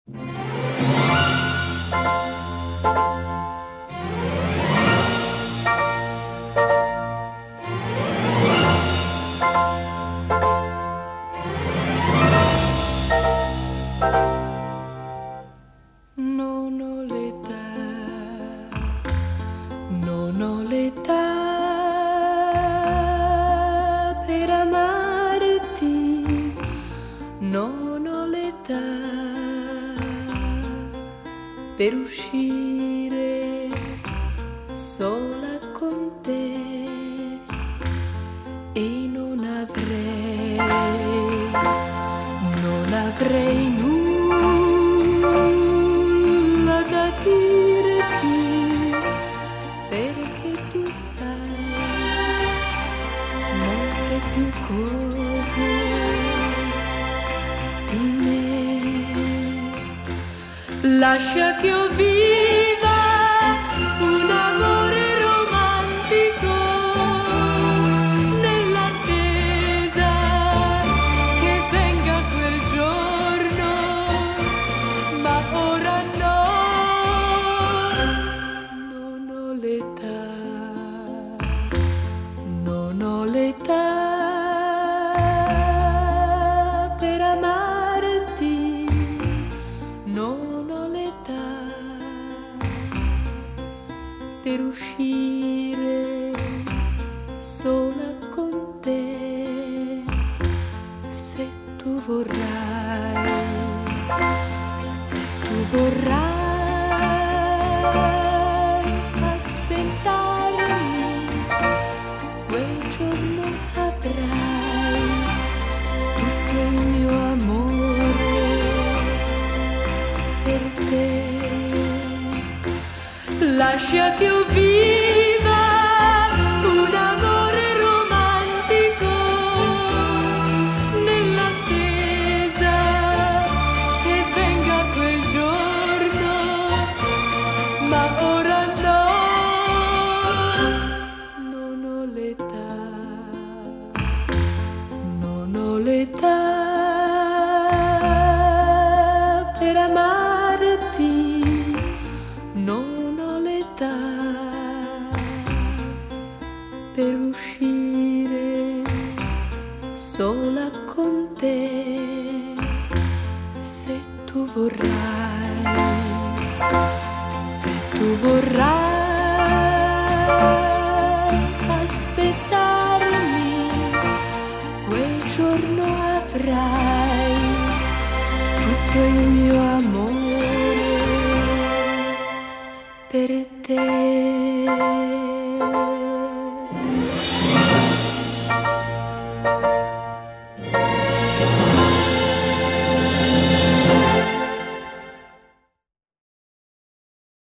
Non ho l'età per amarti, non ho l'età per uscire sola con te e non avrei nulla da dirti, perché tu sai molte più cose di me. Lascia che io viva un amore romantico nell'attesa che venga quel giorno, ma ora no, non ho l'età, non ho l'età per amarti, non ho l'età per uscire sola con te. Se tu vorrai, se tu vorrai aspettarmi, quel giorno avrai tutto il mio amore per te. Lascia che io viva un amore romantico nell'attesa che venga quel giorno, ma ora no, non ho l'età, non ho l'età per amarti, non ho l'età per uscire sola con te. Se tu vorrai, se tu vorrai aspettarmi, quel giorno avrai tutto il mio amore per te.